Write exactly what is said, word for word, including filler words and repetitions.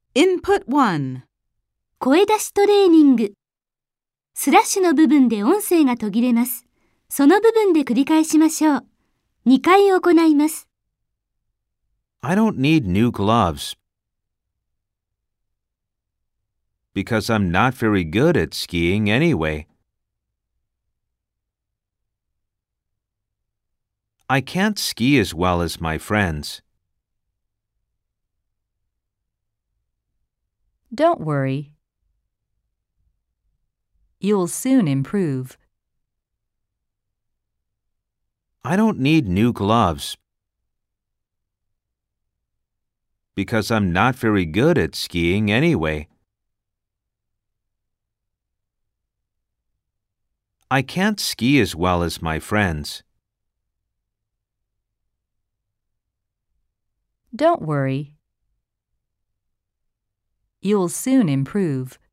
Input one. 声出しトレーニング。スラッシュの部分で音声が途切れます。その部分で繰り返しましょう。にかい行います。 I don't need new gloves because I'm not very good at skiing anyway. I can't ski as well as my friends. Don't worry. You'll soon improve. I don't need new gloves because I'm not very good at skiing anyway. I can't ski as well as my friends. Don't worry. You'll soon improve.